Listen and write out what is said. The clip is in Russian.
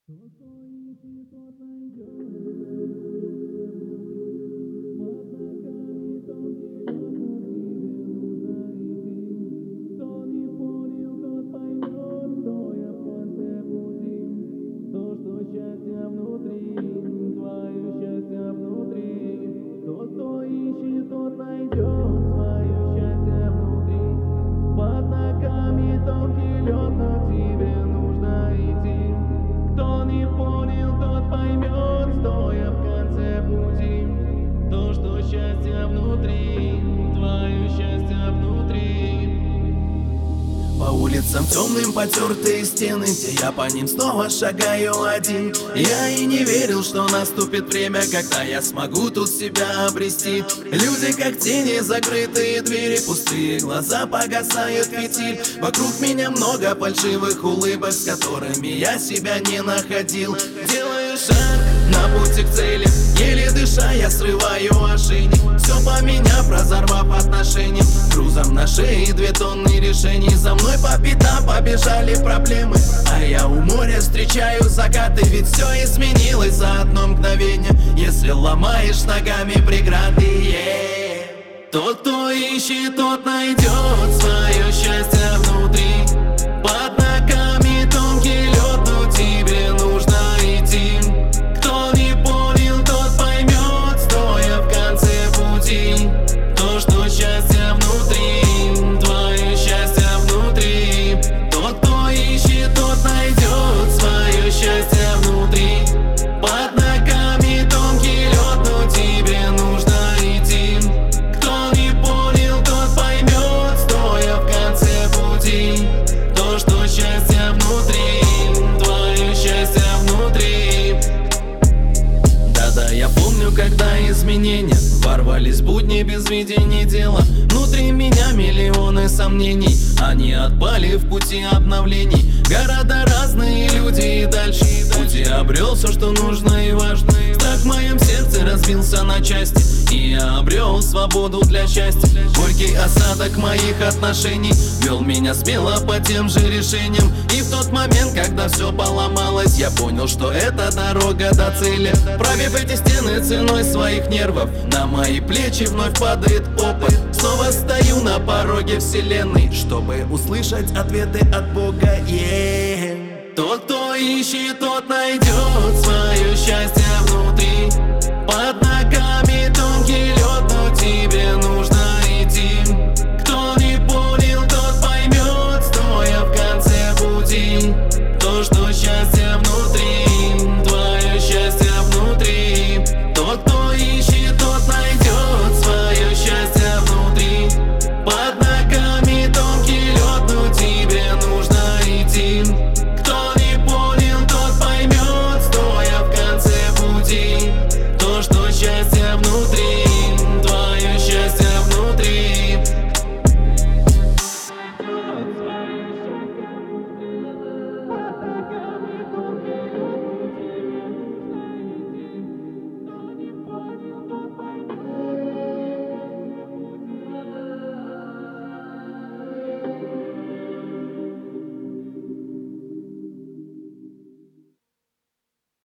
Улицам темным потертые стены, где я по ним снова шагаю один. Я и не верил, что наступит время, когда я смогу тут себя обрести. Люди как тени, закрытые двери, пустые глаза, погасает фитиль. Вокруг меня много фальшивых улыбок, с которыми я себя не находил. Делаю шаг на пути к цели, еле дыша я срываю ошейник. Все поменяв, разорвав отношения, грузом на шее 2 тонны решений. За мной по пятам побежали проблемы, а я у моря встречаю закаты. Ведь все изменилось за одно мгновение, если ломаешь ногами преграды. Тот, кто ищет, тот найдет свое счастье внутри. Под ногами тонкий лед, но тебе нужно идти. Кто не понял, тот поймет, стоя в конце пути. То, что счастье внутри, твое счастье внутри. Тот, кто ищет, тот найдет свое счастье внутри. Под ногами тонкий лед, но тебе нужно идти. Кто не понял, тот поймет, стоя в конце пути. То, что счастье внутри, твое счастье внутри. Да-да, я помню, когда изменения ворвались в будни без видения дела. Внутри меня миллионы сомнений, они отпали в пути обновлений. Города разные, люди и дальше пути обрел все, что нужно и важно. Страх в моем сердце разбился на части, и я обрел свободу для счастья. Горький осадок моих отношений вел меня смело по тем же решениям. И в тот момент, когда все поломалось, я понял, что это дорога до цели. Пробив эти стены ценой своих нервов, на мои плечи вновь падает опыт. Снова стою на пороге вселенной, чтобы услышать ответы от Бога. Тот, кто ищет, тот найдет свое счастье